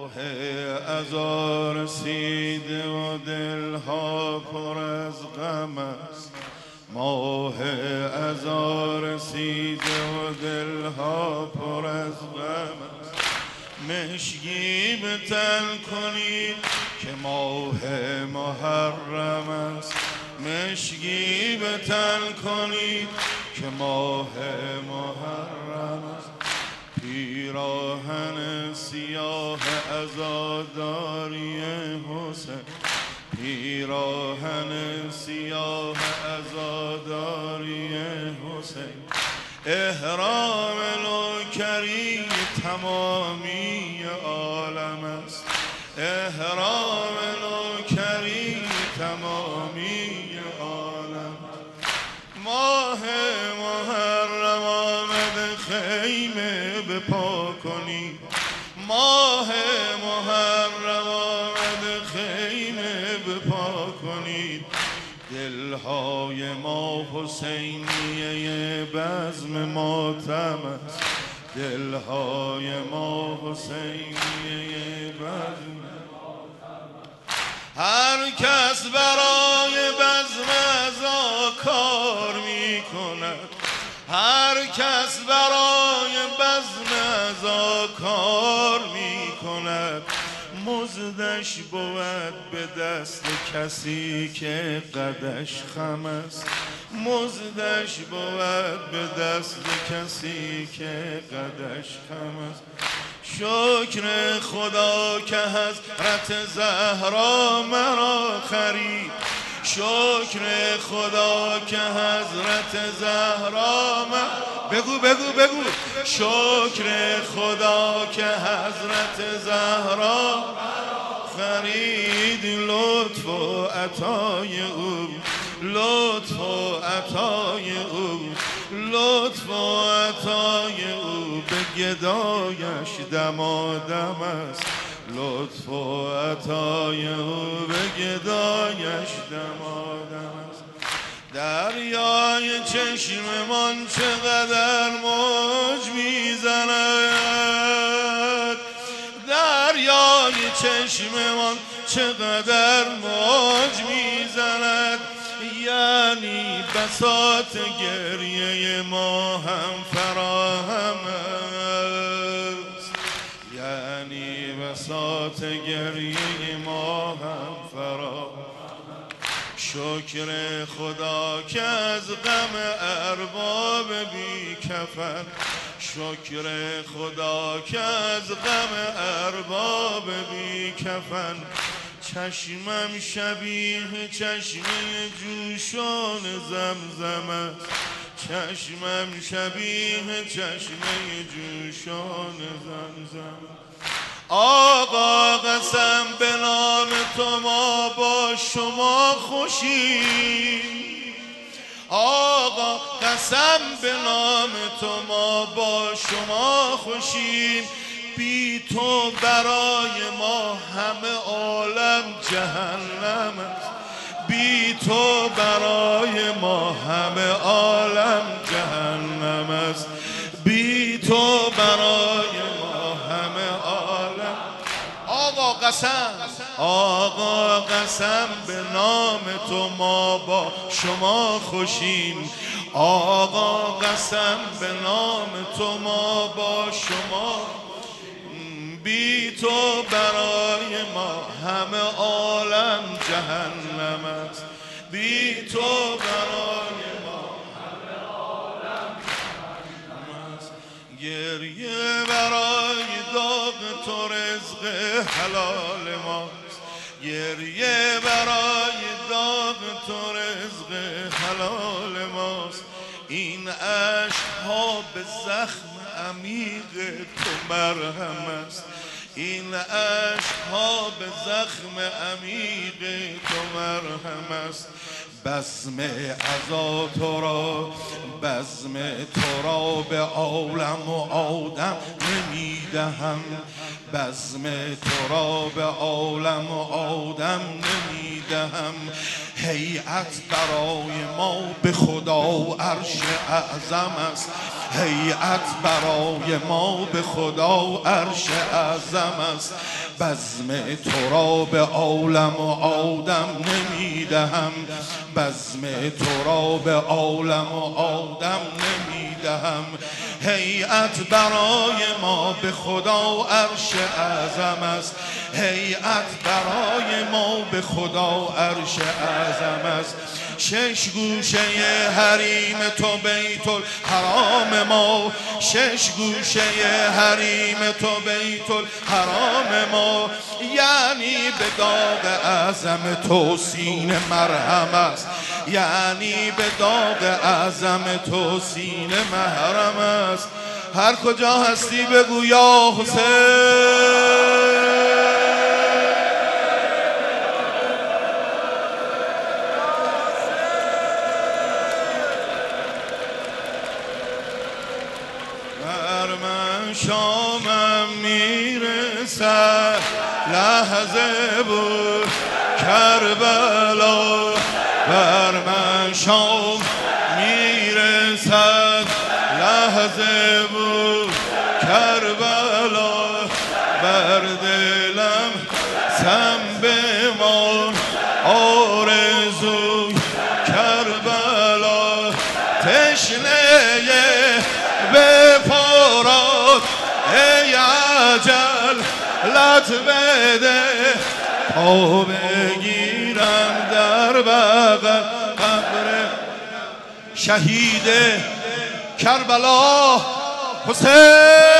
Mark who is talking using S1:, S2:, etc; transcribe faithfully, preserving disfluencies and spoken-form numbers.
S1: ماه عزا رسیده و دلها پر از غم است. ماه عزا رسیده و دلها پر از غم است. مشکی به تن کنید که ماه محرم است. مشکی به تن کنید که ماه محرم است. پیراهن سیاه عزاداری حسین، پیراهن سیاه عزاداری حسین، احرام نوکری تمامی عالم است. احرام نوکری تمامی عالم. ماه محرم آمد خیمه بپا کنید. ماه محرم آمد خیمه بپا کنید. دلهای ما حسینیه بزم ماتم است. دلهای ما حسینیه بزم ماتم است. هر کس برای بزم عزا کار می کند. هر کس برای بزم عزا کار می کند. مزدش بود به دست کسی که قدش خم است. مزدش بود به دست کسی که قدش خم است. شکر خدا که حضرت زهرا مرا خرید. شکر خدا که حضرت زهرا مرا بگو بگو بگو شکر خدا که حضرت زهرا خرید. لطف و عطای او، لطف و عطای او، لطف و عطای او به گدایش دمادم است. لطف و عطای او به گدایش دمادم است. دریای چشممان چقدر موج میزند. دریای چشممان چقدر موج میزند. یعنی بساط گریه ما هم فراهم است. یعنی بساط گریه ما هم فراهم. شکر خدا که از غم ارباب بی کفن. شکر خدا که از غم ارباب بی کفن. چشمم شبیه چشمه جوشان زمزم است. چشمم شبیه چشمه جوشان زمزم. آقا قسم به نام تو ما با شما خوشیم. آقا قسم به نام تو ما با شما خوشیم. بی تو برای ما همه عالم جهنم است. بی تو برای ما همه عالم جهنم است. بی تو برای ما همه عالم. آقا قسم، آقا قسم به نام تو ما با شما خوشیم. آقا قسم به نام تو ما با شما. بی تو برای ما همه عالم جهنم است. بی تو برای ما همه عالم جهنم است. گریه برای داغ تو رزق حلال ماست. گریه برای داغ تو رزق حلال ماست. این عشق‌ها به زخم عمیق تو مرهم است. این عشق‌ها به زخم عمیق تو مرهم است. بزم عزا تو را، بزم تو را به عالم و آدم نمیدهم. بزم تو را به عالم و آدم نمیدهم. هیئت برای ما به خدا عرش اعظم است، هیئت برای ما به خدا عرش اعظم است. بزم تو را به عالم و آدم نمیدهم، بزم تو را به عالم و آدم نمیدهم. هیئت برای ما به خدا عرش اعظم است، هیئت برای ما به خدا عرش اعظم است. شش گوشه حریم تو بیت الحرام ما، شش گوشه حریم تو بیت الحرام ما، یعنی به داغ اعظم تو سینه مرهم است، یعنی به داغ اعظم تو سینه محرم است. هر کجا هستی بگو یا حسین. شامم میرسد لحظه بود کربلا، بر من شام میرسد لحظه بود کربلا، بر دلم سم بمان آرزوی کربلا، تشنه به فرات ای عجل لط بده تا بگیرم در بغل قبر شهید کربلا حسین.